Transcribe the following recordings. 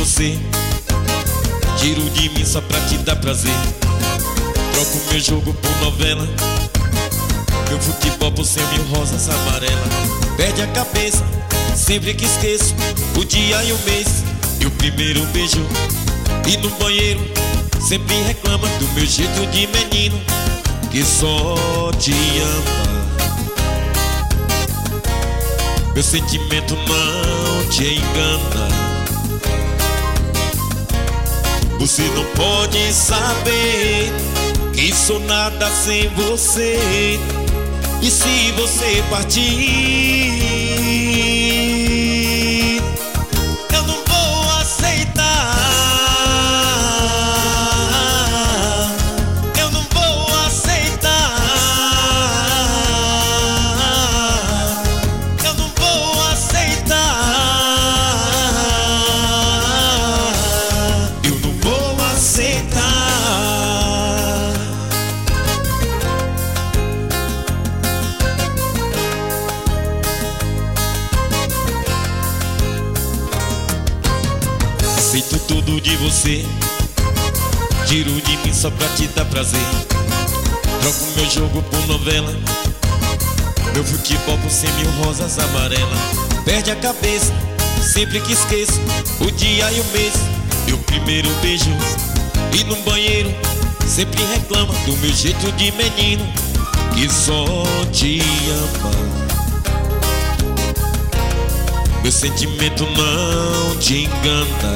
você, tiro de mim só pra te dar prazer. Troco meu jogo por novela, meu futebol por 100.000 rosas amarelas. Perde a cabeça sempre que esqueço o dia e o mês e o primeiro beijo. E no banheiro sempre reclama do meu jeito de menino que só te ama. Meu sentimento não te engana. Você não pode saber que sou nada sem você. E se você partir, eu não vou aceitar. Eu não vou aceitar. Eu não vou aceitar. Eu não vou aceitar. Aceito tudo de você, tiro de mim só pra te dar prazer. Troco meu jogo por novela, meu futebol por 100.000 rosas amarelas. Perde a cabeça sempre que esqueço o dia e o mês e o primeiro beijo. E no banheiro sempre reclama do meu jeito de menino que só te ama. Meu sentimento não te engana.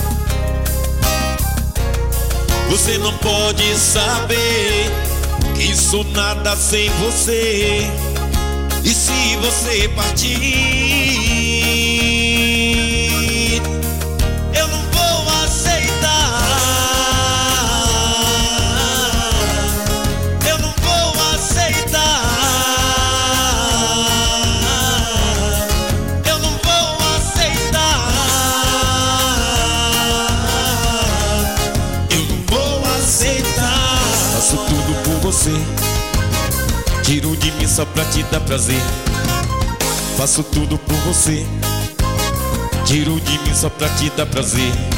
Você não pode saber que sou nada sem você. E se você partir, eu não vou aceitar. Eu não vou aceitar. Eu não vou aceitar. Eu não vou aceitar. Faço tudo por você, tiro de mim só pra te dar prazer. Faço tudo por você, tiro de mim só pra te dar prazer.